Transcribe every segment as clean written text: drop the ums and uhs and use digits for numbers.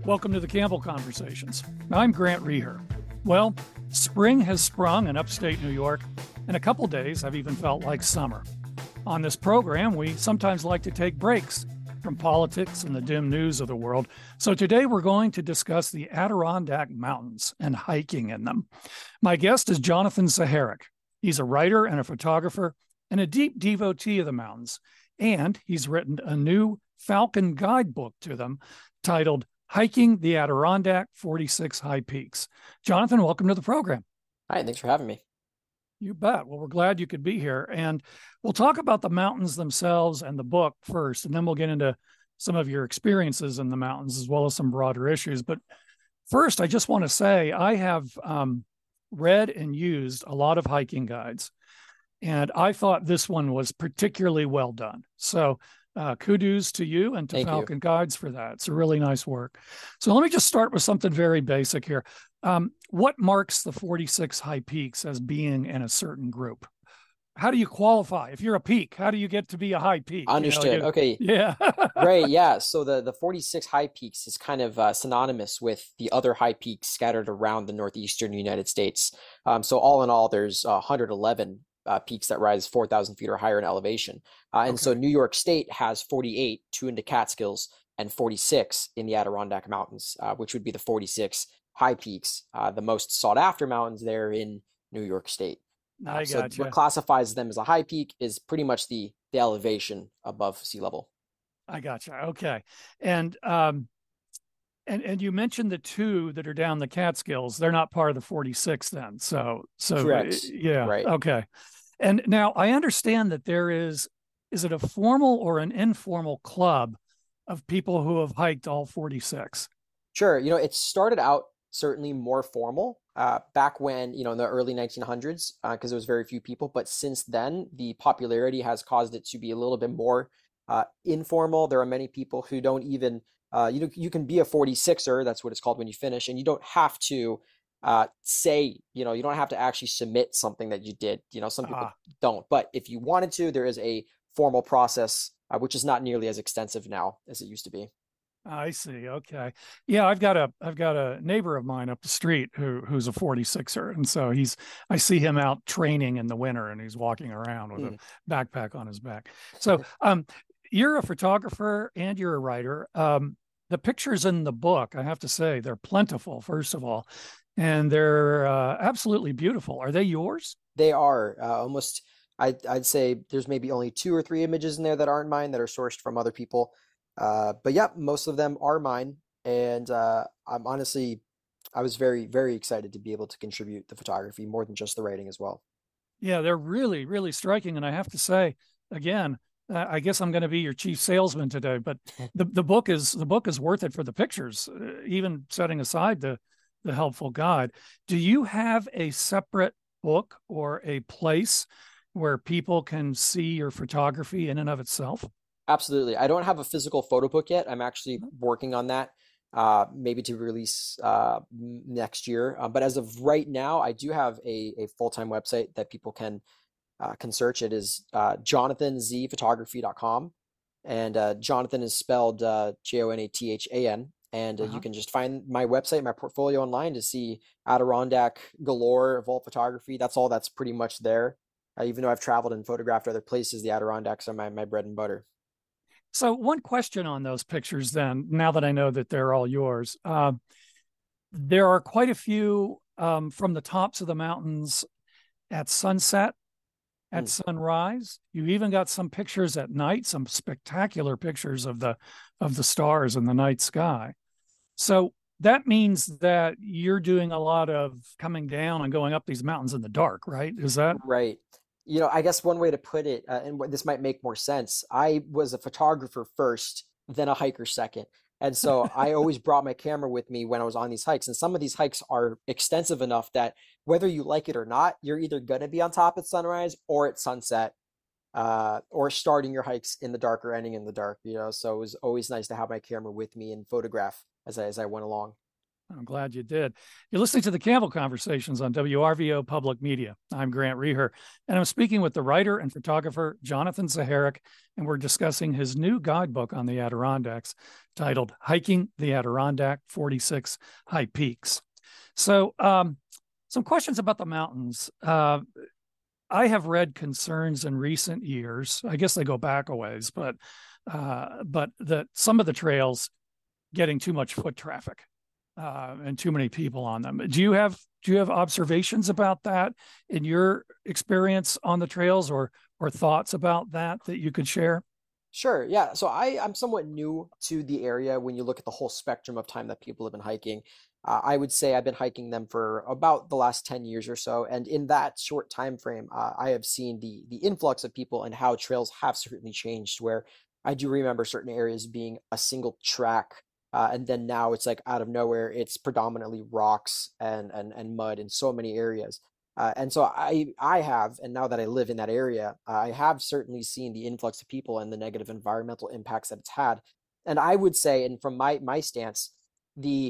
Welcome to the Campbell Conversations. I'm Grant Reher. Well, spring has sprung in upstate New York. In a couple days, I've even felt like summer. On this program, we sometimes like to take breaks from politics and the dim news of the world. So today we're going to discuss the Adirondack Mountains and hiking in them. My guest is Jonathan Saharic. He's a writer and a photographer and a deep devotee of the mountains. And he's written a new Falcon guidebook to them titled Hiking the Adirondack 46 High Peaks. Jonathan, welcome to the program. Hi, thanks for having me. You bet. Well, we're glad you could be here. And we'll talk about the mountains themselves and the book first, and then we'll get into some of your experiences in the mountains as well as some broader issues. But first, I just want to say I have read and used a lot of hiking guides, and I thought this one was particularly well done. So kudos to you and to Falcon Guides for that. It's a really nice work. So let me just start with something very basic here. What marks the 46 high peaks as being in a certain group? How do you qualify? If you're a peak, how do you get to be a high peak? Understood. Okay. Yeah. Great. Yeah. So the 46 high peaks is kind of synonymous with the other high peaks scattered around the northeastern United States. So all in all, there's 111 peaks that rise 4,000 feet or higher in elevation. And so New York State has 48, 2 in the Catskills, and 46 in the Adirondack Mountains, which would be the 46 high peaks, the most sought after mountains there in New York State. I gotcha. So what classifies them as a high peak is pretty much the elevation above sea level. I gotcha. Okay. And you mentioned the 2 that are down the Catskills. They're not part of the 46 then. So correct. Yeah. Right. Okay. And now I understand that there is it a formal or an informal club of people who have hiked all 46? Sure. It started out certainly more formal back when, in the early 1900s, because there was very few people. But since then, the popularity has caused it to be a little bit more informal. There are many people who don't even, you can be a 46er, that's what it's called when you finish, and you don't have to say, you don't have to actually submit something that you did. Some people don't. But if you wanted to, there is a formal process, which is not nearly as extensive now as it used to be. I see. Okay. Yeah, I've got a neighbor of mine up the street who's a 46er. And so I see him out training in the winter and he's walking around with a backpack on his back. So you're a photographer and you're a writer. The pictures in the book, I have to say, they're plentiful, first of all, and they're absolutely beautiful. Are they yours? They are almost, I'd say there's maybe only 2 or 3 images in there that aren't mine that are sourced from other people. But yeah, most of them are mine. And I was very, very excited to be able to contribute the photography more than just the writing as well. Yeah, they're really, really striking. And I have to say, again, I guess I'm going to be your chief salesman today, but the book is worth it for the pictures, even setting aside the helpful guide. Do you have a separate book or a place where people can see your photography in and of itself? Absolutely. I don't have a physical photo book yet. I'm actually working on that, maybe to release next year. But as of right now, I do have a full-time website that people can search. It is jonathanzphotography.com. And Jonathan is spelled Jonathan. And you can just find my website, my portfolio online to see Adirondack galore, Vault photography. That's all that's pretty much there. Even though I've traveled and photographed other places, the Adirondacks are my bread and butter. So one question on those pictures then, now that I know that they're all yours, there are quite a few from the tops of the mountains at sunset, at sunrise. You've even got some pictures at night, some spectacular pictures of the stars in the night sky. So that means that you're doing a lot of coming down and going up these mountains in the dark, right? Is that right? I guess one way to put it, and this might make more sense, I was a photographer first, then a hiker second. And so I always brought my camera with me when I was on these hikes. And some of these hikes are extensive enough that whether you like it or not, you're either going to be on top at sunrise or at sunset, or starting your hikes in the dark or ending in the dark, So it was always nice to have my camera with me and photograph as I went along. I'm glad you did. You're listening to the Campbell Conversations on WRVO Public Media. I'm Grant Reher, and I'm speaking with the writer and photographer Jonathan Saharic, and we're discussing his new guidebook on the Adirondacks titled Hiking the Adirondack 46 High Peaks. So, some questions about the mountains. I have read concerns in recent years. I guess they go back a ways, but that some of the trails getting too much foot traffic and too many people on them. Do you have observations about that in your experience on the trails, or thoughts about that you could share? Sure. Yeah. So I'm somewhat new to the area when you look at the whole spectrum of time that people have been hiking. I would say I've been hiking them for about the last 10 years or so. And in that short time frame, I have seen the influx of people and how trails have certainly changed, where I do remember certain areas being a single track. And then now it's like out of nowhere, it's predominantly rocks and mud in so many areas. And so I have, and now that I live in that area, I have certainly seen the influx of people and the negative environmental impacts that it's had. And I would say, and from my stance, the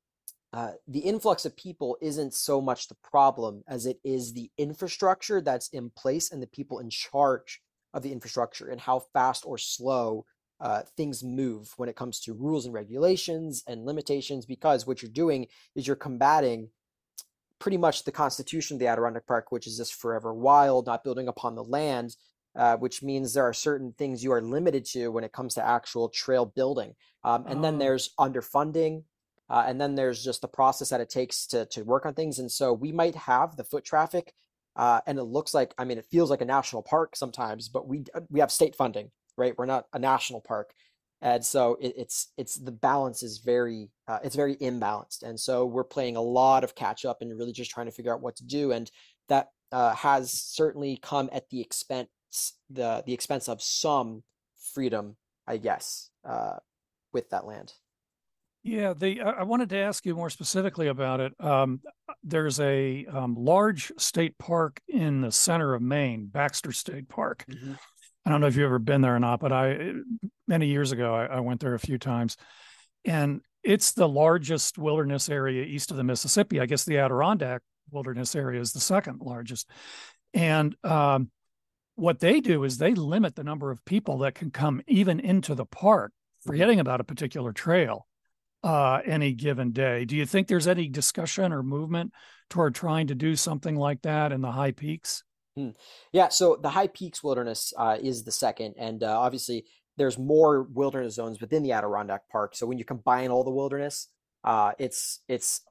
influx of people isn't so much the problem as it is the infrastructure that's in place and the people in charge of the infrastructure and how fast or slow things move when it comes to rules and regulations and limitations. Because what you're doing is you're combating pretty much the constitution of the Adirondack Park, which is this forever wild, not building upon the land, which means there are certain things you are limited to when it comes to actual trail building. And then there's underfunding, and then there's just the process that it takes to work on things. And so we might have the foot traffic, and it looks like, I mean, it feels like a national park sometimes, but we have state funding, right? We're not a national park. And so it's the balance is very it's very imbalanced, and so we're playing a lot of catch up and really just trying to figure out what to do, and that has certainly come at the expense of some freedom, I guess, with that land. Yeah, I wanted to ask you more specifically about it. There's a large state park in the center of Maine, Baxter State Park. Mm-hmm. I don't know if you've ever been there or not, but many years ago, I went there a few times, and it's the largest wilderness area east of the Mississippi. I guess the Adirondack wilderness area is the second largest. And what they do is they limit the number of people that can come even into the park, forgetting about a particular trail, any given day. Do you think there's any discussion or movement toward trying to do something like that in the high peaks? Yeah, so the High Peaks Wilderness is the second, and obviously there's more wilderness zones within the Adirondack Park. So when you combine all the wilderness, it's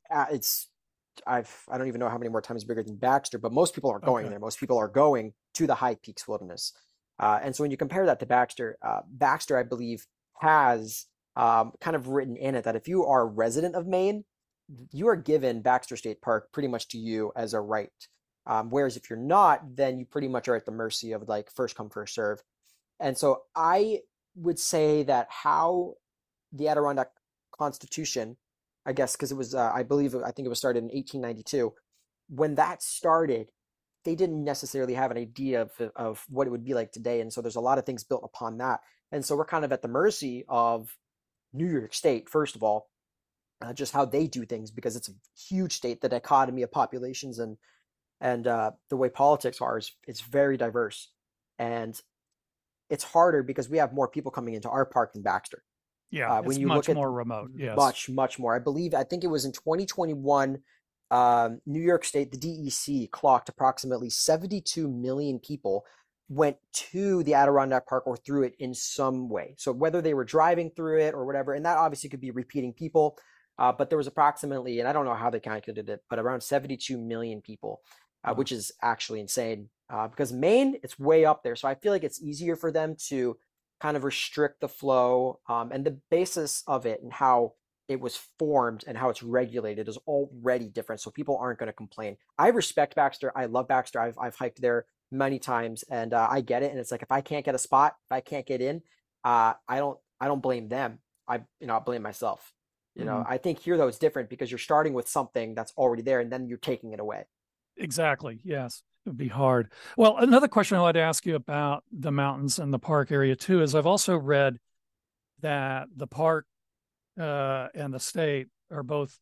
I don't even know how many more times bigger than Baxter, but most people aren't going there. Most people are going to the High Peaks Wilderness, and so when you compare that to Baxter, Baxter, I believe, has kind of written in it that if you are a resident of Maine, you are given Baxter State Park pretty much to you as a right. Whereas if you're not, then you pretty much are at the mercy of like first come, first serve. And so I would say that how the Adirondack Constitution, I guess, because it was, I think it was started in 1892. When that started, they didn't necessarily have an idea of what it would be like today. And so there's a lot of things built upon that. And so we're kind of at the mercy of New York State, first of all, just how they do things, because it's a huge state, the dichotomy of populations and the way politics are is it's very diverse, and it's harder because we have more people coming into our park than Baxter. Yeah, when you much look more remote. Yes, much more. I think it was in 2021. New York State, the DEC clocked approximately 72 million people went to the Adirondack Park or through it in some way. So whether they were driving through it or whatever, and that obviously could be repeating people, but there was approximately, and I don't know how they calculated it, but around 72 million people. Which is actually insane, because Maine, it's way up there. So I feel like it's easier for them to kind of restrict the flow, and the basis of it and how it was formed and how it's regulated is already different. So people aren't going to complain. I respect Baxter. I love Baxter. I've hiked there many times, and I get it. And it's like, if I can't get a spot, if I can't get in, I don't blame them. I blame myself. I think here though it's different because you're starting with something that's already there and then you're taking it away. Exactly. Yes. It would be hard. Well, another question I wanted to ask you about the mountains and the park area too is I've also read that the park and the state are both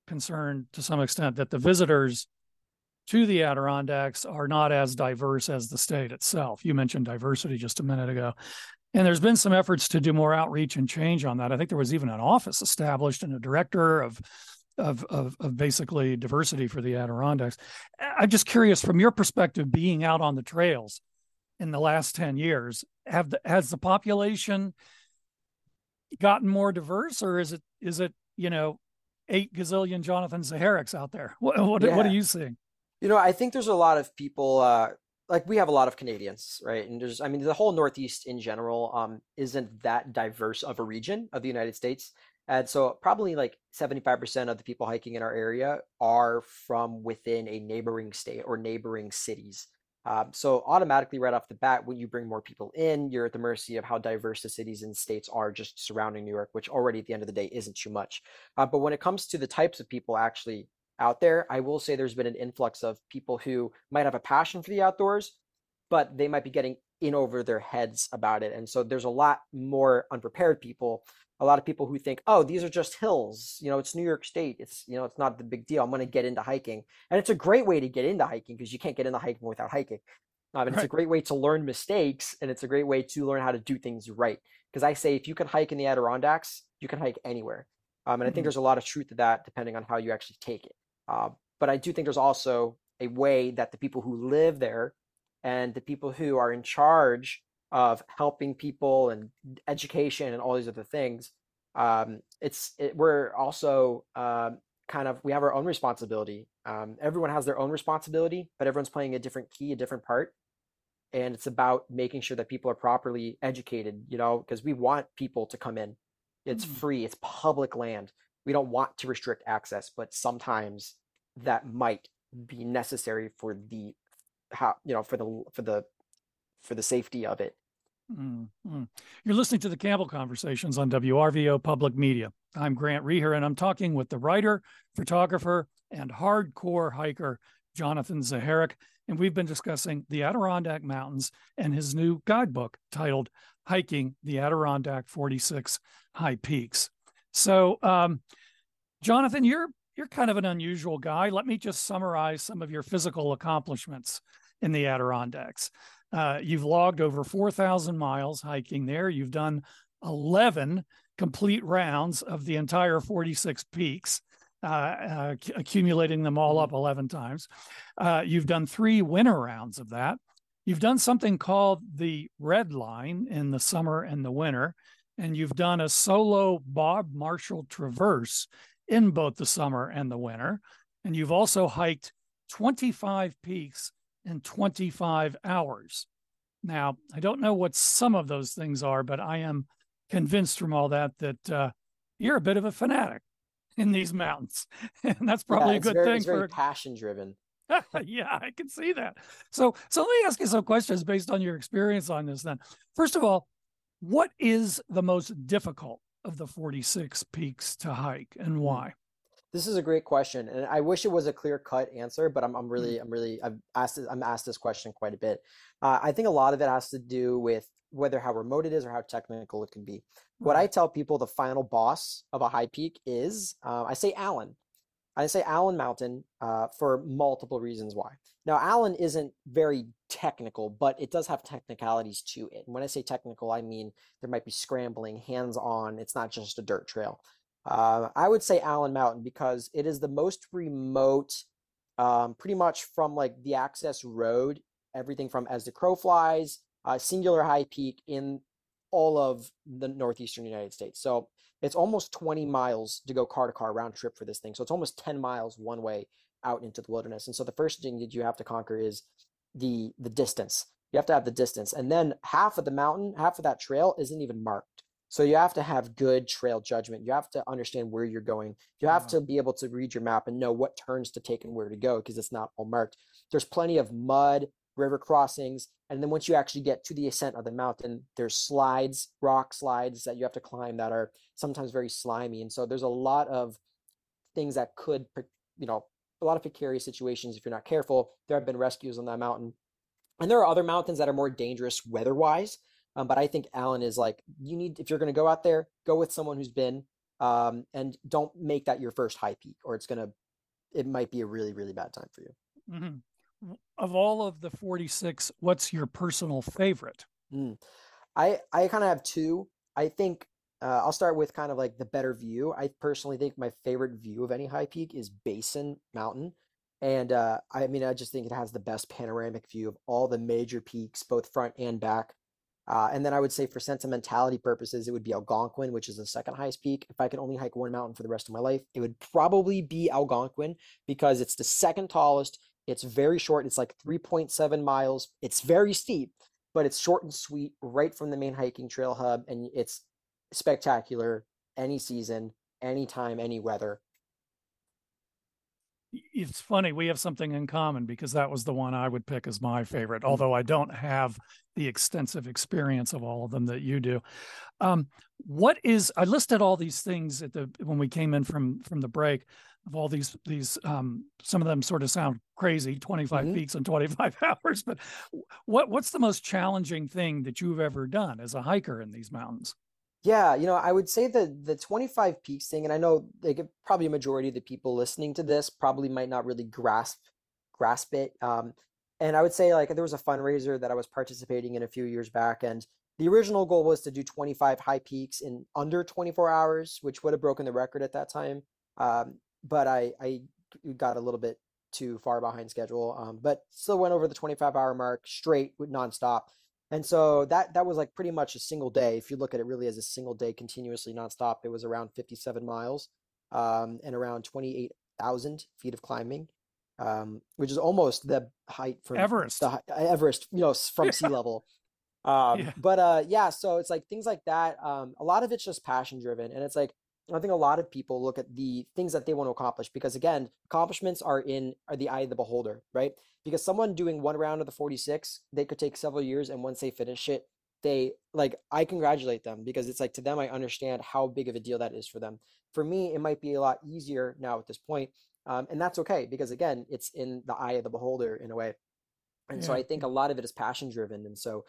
concerned to some extent that the visitors to the Adirondacks are not as diverse as the state itself. You mentioned diversity just a minute ago. And there's been some efforts to do more outreach and change on that. I think there was even an office established and a director of basically diversity for the Adirondacks. I'm just curious, from your perspective, being out on the trails in the last 10 years, has the population gotten more diverse, or is it 8 gazillion Jonathan Zahariks out there? What are you seeing? I think there's a lot of people, like we have a lot of Canadians, right? And the whole Northeast in general isn't that diverse of a region of the United States. And so probably like 75% of the people hiking in our area are from within a neighboring state or neighboring cities. So automatically right off the bat, when you bring more people in, you're at the mercy of how diverse the cities and states are just surrounding New York, which already at the end of the day isn't too much. But when it comes to the types of people actually out there, I will say there's been an influx of people who might have a passion for the outdoors, but they might be getting in over their heads about it. And so there's a lot more unprepared people, a lot of people who think, oh, these are just hills. It's New York State. It's not the big deal. I'm going to get into hiking. And it's a great way to get into hiking because you can't get into hiking without hiking. And it's a great way to learn mistakes, and it's a great way to learn how to do things right. Because I say if you can hike in the Adirondacks, you can hike anywhere. And I think there's a lot of truth to that depending on how you actually take it. But I do think there's also a way that the people who live there and the people who are in charge of helping people and education and all these other things, we're also we have our own responsibility. Everyone has their own responsibility, but everyone's playing a different key, a different part. And it's about making sure that people are properly educated, because we want people to come in. It's free, it's public land. We don't want to restrict access, but sometimes that might be necessary for the safety of it. Mm-hmm. You're listening to the Campbell Conversations on WRVO Public Media. I'm Grant Reher, and I'm talking with the writer, photographer, and hardcore hiker, Jonathan Zaharik. And we've been discussing the Adirondack Mountains and his new guidebook titled Hiking the Adirondack 46 High Peaks. So, Jonathan, you're kind of an unusual guy. Let me just summarize some of your physical accomplishments in the Adirondacks. You've logged over 4,000 miles hiking there. You've done 11 complete rounds of the entire 46 peaks, accumulating them all up 11 times. You've done 3 winter rounds of that. You've done something called the Red Line in the summer and the winter, and you've done a solo Bob Marshall traverse in both the summer and the winter. And you've also hiked 25 peaks in 25 hours. Now, I don't know what some of those things are, but I am convinced from all that you're a bit of a fanatic in these mountains. And that's probably a good thing. It's very passion driven. Yeah, I can see that. So let me ask you some questions based on your experience on this then. First of all, what is the most difficult of the 46 peaks to hike, and why? This is a great question, and I wish it was a clear-cut answer, but I'm asked this question quite a bit. I think a lot of it has to do with whether how remote it is or how technical it can be. What I tell people the final boss of a high peak is, I say Allen. I say Allen Mountain for multiple reasons why. Now, Allen isn't very technical, but it does have technicalities to it. And when I say technical, I mean there might be scrambling, hands-on. It's not just a dirt trail. I would say Allen Mountain because it is the most remote, pretty much from like the access road, everything from as the crow flies, singular high peak in all of the northeastern United States. So it's almost 20 miles to go car to car round trip for this thing. So it's almost 10 miles one way out into the wilderness. And so the first thing that you have to conquer is the distance. You have to have the distance. And then half of the mountain, half of that trail isn't even marked. So you have to have good trail judgment. You have to understand where you're going. You have to be able to read your map and know what turns to take and where to go because it's not all marked. There's plenty of mud, river crossings. And then once you actually get to the ascent of the mountain, there's slides, rock slides that you have to climb that are sometimes very slimy. And so there's a lot of things that could, a lot of precarious situations if you're not careful. There have been rescues on that mountain. And there are other mountains that are more dangerous weather-wise. But I think Allen is like, if you're going to go out there, go with someone who's been, and don't make that your first high peak, or it might be a really, really bad time for you. Mm-hmm. Of all of the 46, what's your personal favorite? Mm. I kind of have two. I think I'll start with kind of like the better view. I personally think my favorite view of any high peak is Basin Mountain. And I mean, I just think it has the best panoramic view of all the major peaks, both front and back. And then I would say for sentimentality purposes, it would be Algonquin, which is the second highest peak. If I could only hike one mountain for the rest of my life, it would probably be Algonquin because it's the second tallest. It's very short. It's like 3.7 miles. It's very steep, but it's short and sweet right from the main hiking trail hub. And it's spectacular any season, anytime, any weather. It's funny, we have something in common because that was the one I would pick as my favorite, Mm. although I don't have the extensive experience of all of them that you do. What is, I listed all these things when we came in from the break, of all these some of them sort of sound crazy, 25 Mhm. peaks in 25 hours, but what's the most challenging thing that you've ever done as a hiker in these mountains? Yeah, I would say the 25 peaks thing, and I know probably a majority of the people listening to this probably might not really grasp it. And I would say like there was a fundraiser that I was participating in a few years back, and the original goal was to do 25 high peaks in under 24 hours, which would have broken the record at that time. But I got a little bit too far behind schedule, but still went over the 25-hour mark straight with nonstop. And so that was like pretty much a single day. If you look at it really as a single day, continuously nonstop, it was around 57 miles, and around 28,000 feet of climbing, which is almost the height from Everest. the Everest, from sea Yeah. level. Yeah. But yeah, so it's like things like that. A lot of it's just passion driven, and it's like I think a lot of people look at the things that they want to accomplish because again, accomplishments are the eye of the beholder, right? Because someone doing one round of the 46, they could take several years, and once they finish it, they like I congratulate them because it's like to them I understand how big of a deal that is for them. For me, it might be a lot easier now at this point, and that's okay because again, it's in the eye of the beholder in a way. And so Yeah. I think a lot of it is passion driven, and so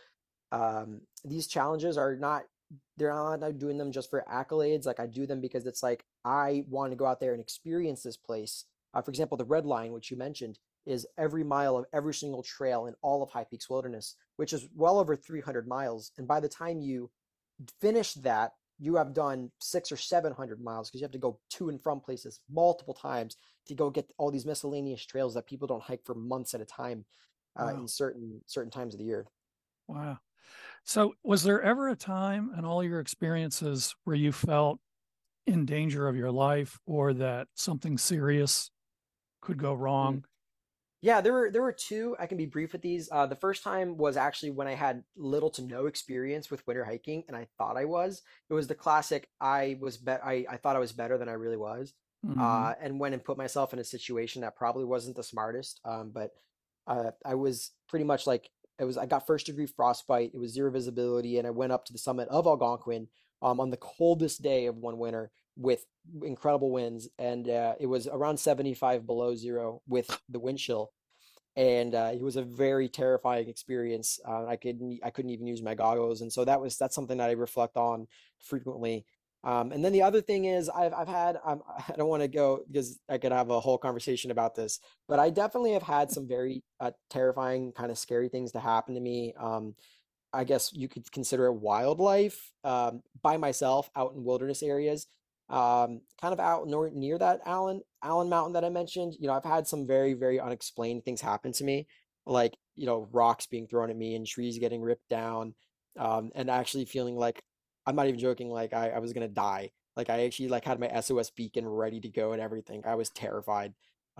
these challenges are not they're not doing them just for accolades. Like I do them because it's like I want to go out there and experience this place. For example, the Red Line, which you mentioned, is every mile of every single trail in all of High Peaks Wilderness, which is well over 300 miles. And by the time you finish that, you have done 600 or 700 miles because you have to go to and from places multiple times to go get all these miscellaneous trails that people don't hike for months at a time, in Wow. certain times of the year. Wow. So, was there ever a time in all your experiences where you felt in danger of your life or that something serious could go Mm. wrong? Yeah, there were two. I can be brief with these. The first time was actually when I had little to no experience with winter hiking, and I thought I was. It was the classic. I thought I was better than I really was, Mm-hmm. and went and put myself in a situation that probably wasn't the smartest. But I was pretty much like it was. I got first degree frostbite. It was zero visibility, and I went up to the summit of Algonquin on the coldest day of one winter with incredible winds, and it was around 75 below zero with the wind chill, and it was a very terrifying experience. I couldn't even use my goggles, and so that's something that I reflect on frequently. And then the other thing is I've had I don't want to go because I could have a whole conversation about this, but I definitely have had some very terrifying kind of scary things to happen to me. I guess you could consider it wildlife, by myself out in wilderness areas, kind of out near that Allen Mountain that I mentioned. I've had some very, very unexplained things happen to me, like, rocks being thrown at me and trees getting ripped down, and actually feeling like, I'm not even joking, like I was gonna die. Like I actually like had my SOS beacon ready to go and everything. I was terrified.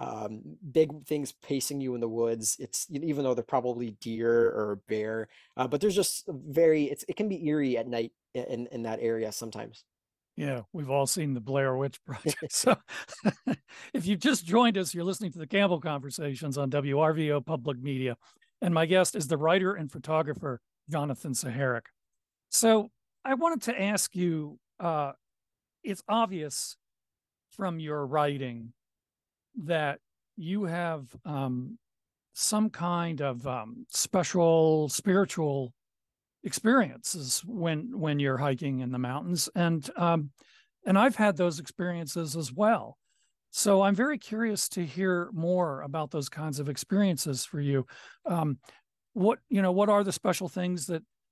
Big things pacing you in the woods. It's even though they're probably deer or a bear, but there's just it can be eerie at night in that area sometimes. Yeah, we've all seen the Blair Witch Project. So, if you've just joined us, you're listening to the Campbell Conversations on WRVO Public Media. And my guest is the writer and photographer, Jonathan Saharic. So, I wanted to ask you, it's obvious from your writing that you have some kind of special spiritual experiences when you're hiking in the mountains, and And I've had those experiences as well. So I'm very curious to hear more about those kinds of experiences for you. Um, what are the special things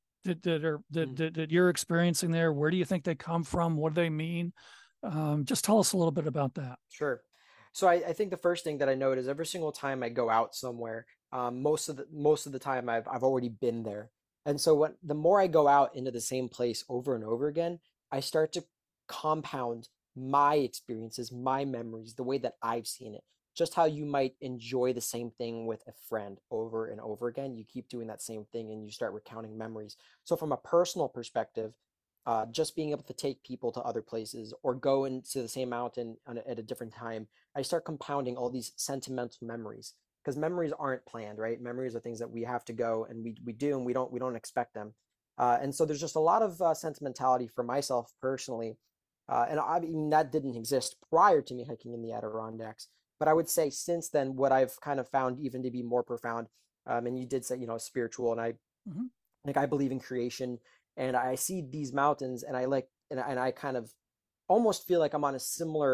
that you're experiencing there? Where do you think they come from? What do they mean? Just tell us a little bit about that. Sure. So I think the first thing that I note is every single time I go out somewhere, most of the time I've already been there. And so the more I go out into the same place over and over again, I start to compound my experiences, my memories, the way that I've seen it. Just how you might enjoy the same thing with a friend over and over again. You keep doing that same thing and you start recounting memories. So from a personal perspective, just being able to take people to other places or go into the same mountain at a different time, I start compounding all these sentimental memories because memories aren't planned, right? Memories are things that we have to go and we do and we don't expect them. And so there's just a lot of sentimentality for myself personally. And I mean, that didn't exist prior to me hiking in the Adirondacks. But I would say since then, what I've kind of found even to be more profound, and you did say, spiritual, and Mhm. I believe in creation, and I see these mountains, and I kind of almost feel like I'm on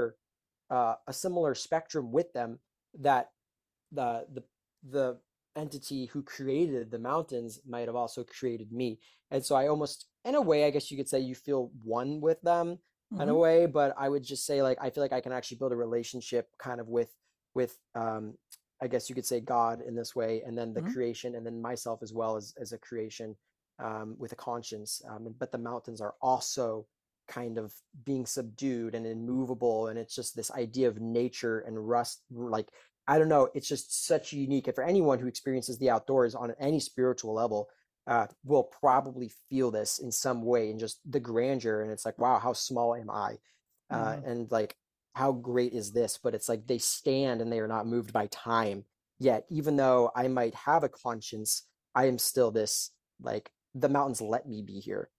a similar spectrum with them. That the the entity who created the mountains might have also created me, and so I almost, in a way, I guess you could say you feel one with them in a Mhm. way. But I would just say like I feel like I can actually build a relationship kind of with I guess you could say God in this way, and then the Mhm. creation, and then myself as well as a creation with a conscience. But the mountains are also kind of being subdued and immovable, and it's just this idea of nature and rust. Like I don't know, it's just such unique. And for anyone who experiences the outdoors on any spiritual level, will probably feel this in some way, and just the grandeur. And it's like, wow, how small am I? Mhm. And like, how great is this? But it's like they stand and they are not moved by time. Yet, even though I might have a conscience, I am still this, like, the mountains let me be here,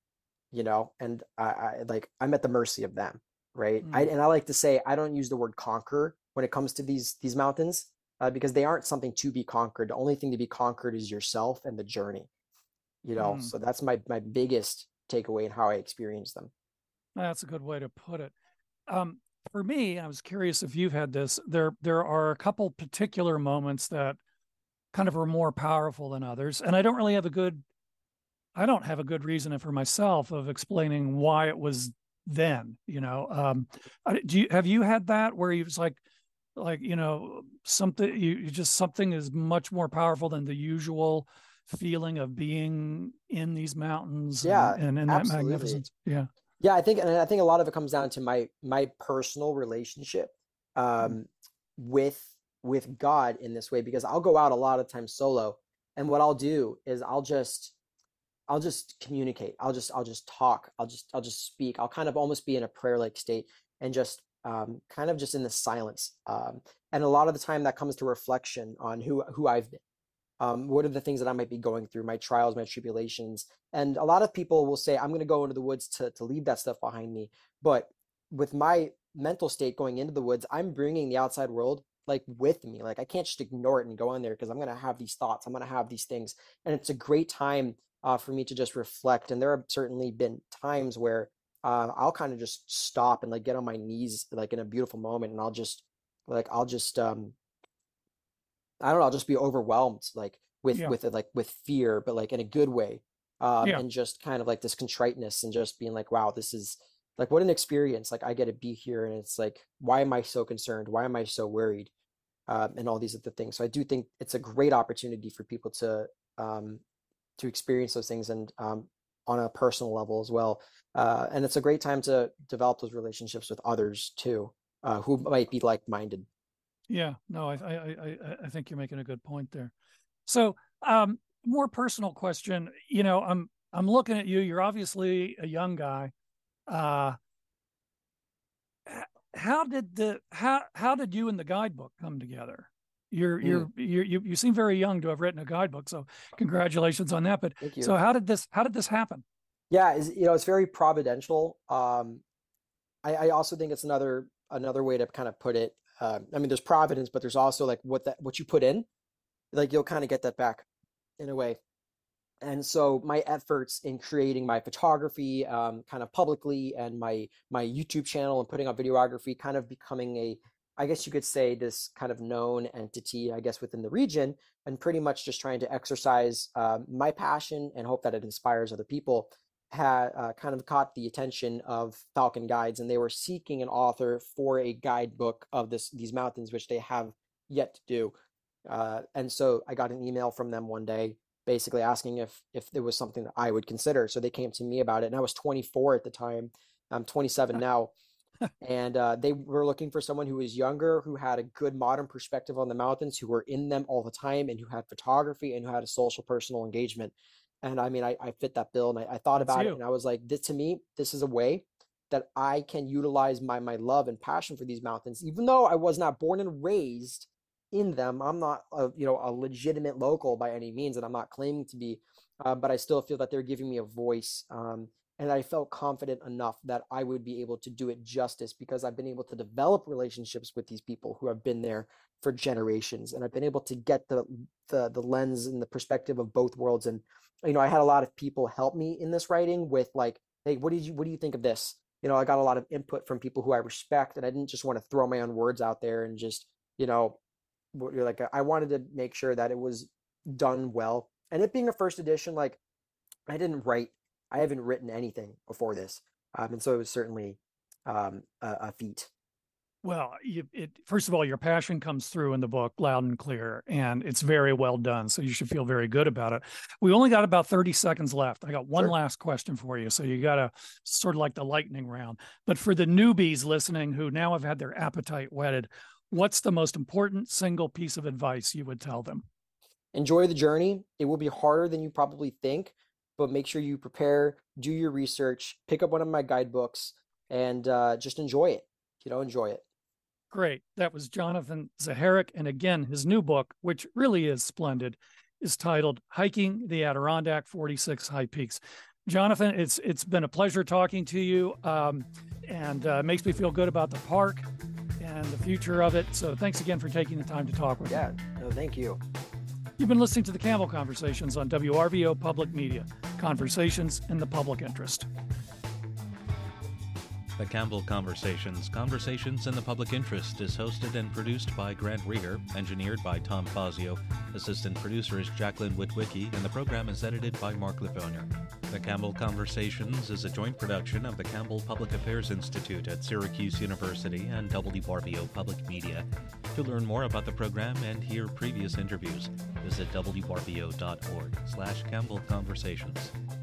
and I like I'm at the mercy of them, right? Mhm. And I like to say I don't use the word conquer when it comes to these mountains, because they aren't something to be conquered. The only thing to be conquered is yourself and the journey, Mhm. So that's my biggest takeaway in how I experience them. That's a good way to put it. Um, for me, I was curious if you've had this. There are a couple particular moments that kind of are more powerful than others, and I don't have a good reason for myself of explaining why it was then. Have you had that where you was like something you just something is much more powerful than the usual feeling of being in these mountains Yeah, and in that absolutely. magnificence? Yeah. Yeah, I think a lot of it comes down to my personal relationship um, with with God in this way, because I'll go out a lot of times solo, and what I'll do is I'll just communicate. I'll just talk. I'll just speak. I'll kind of almost be in a prayer like state, and just kind of just in the silence. And a lot of the time that comes to reflection on who I've been. What are the things that I might be going through, my trials, my tribulations. And a lot of people will say, I'm going to go into the woods to leave that stuff behind me. But with my mental state going into the woods, I'm bringing the outside world like with me. Like I can't just ignore it and go in there, because I'm going to have these thoughts. I'm going to have these things. And it's a great time for me to just reflect. And there have certainly been times where I'll kind of just stop and like get on my knees, like in a beautiful moment. And I'll just I don't know, I'll just be overwhelmed, like with Yeah. with it, like with fear, but like in a good way, Yeah. and just kind of like this contriteness, and just being like, wow, this is like what an experience. Like I get to be here, and it's like, why am I so concerned? Why am I so worried? And all these other things. So I do think it's a great opportunity for people um, to experience those things, and on a personal level as well. And it's a great time to develop those relationships with others too, who might be like-minded. Yeah. No, I think you're making a good point there. So, more personal question. I'm looking at you. You're obviously a young guy. Uh, how did you and the guidebook come together? Mm, You seem very young to have written a guidebook, so congratulations on that. But thank you. so how did this happen? Yeah, it's very providential. I also think it's another way to kind of put it. I mean, there's providence, but there's also like what you put in, like you'll kind of get that back in a way. And so my efforts in creating my photography kind of publicly, and my YouTube channel and putting up videography, kind of becoming a, I guess you could say, this kind of known entity, I guess, within the region, and pretty much just trying to exercise my passion and hope that it inspires other people, had kind of caught the attention of Falcon Guides, and they were seeking an author for a guidebook of these mountains, which they have yet to do. And so I got an email from them one day, basically asking if there was something that I would consider. So they came to me about it, and I was 24 at the time. I'm 27 now. And they were looking for someone who was younger, who had a good modern perspective on the mountains, who were in them all the time, and who had photography and who had a social personal engagement. And I mean, I fit that bill, and I thought about it, and I was like, this, to me, this is a way that I can utilize my love and passion for these mountains, even though I was not born and raised in them. I'm not a legitimate local by any means, and I'm not claiming to be, but I still feel that they're giving me a voice. And I felt confident enough that I would be able to do it justice, because I've been able to develop relationships with these people who have been there for generations, and I've been able to get the lens and the perspective of both worlds. And I had a lot of people help me in this writing with, like, hey, what do you think of this? I got a lot of input from people who I respect, and I didn't just want to throw my own words out there and just, you're like, I wanted to make sure that it was done well. And it being a first edition, like, I haven't written anything before this. And so it was certainly a feat. Well, first of all, your passion comes through in the book loud and clear, and it's very well done. So you should feel very good about it. We only got about 30 seconds left. I got one last question for you. So you got to sort of like the lightning round. But for the newbies listening who now have had their appetite whetted, what's the most important single piece of advice you would tell them? Enjoy the journey. It will be harder than you probably think, but make sure you prepare, do your research, pick up one of my guidebooks, and just enjoy it. Enjoy it. Great. That was Jonathan Zacharek. And again, his new book, which really is splendid, is titled Hiking the Adirondack 46 High Peaks. Jonathan, it's been a pleasure talking to you, and makes me feel good about the park and the future of it. So thanks again for taking the time to talk with me. Yeah, no, thank you. You've been listening to the Campbell Conversations on WRVO Public Media, conversations in the public interest. The Campbell Conversations, Conversations in the Public Interest, is hosted and produced by Grant Rieger, engineered by Tom Fazio, assistant producer is Jacqueline Witwicky, and the program is edited by Mark Lefonier. The Campbell Conversations is a joint production of the Campbell Public Affairs Institute at Syracuse University and WRVO Public Media. To learn more about the program and hear previous interviews, visit wrvo.org/Campbell Conversations.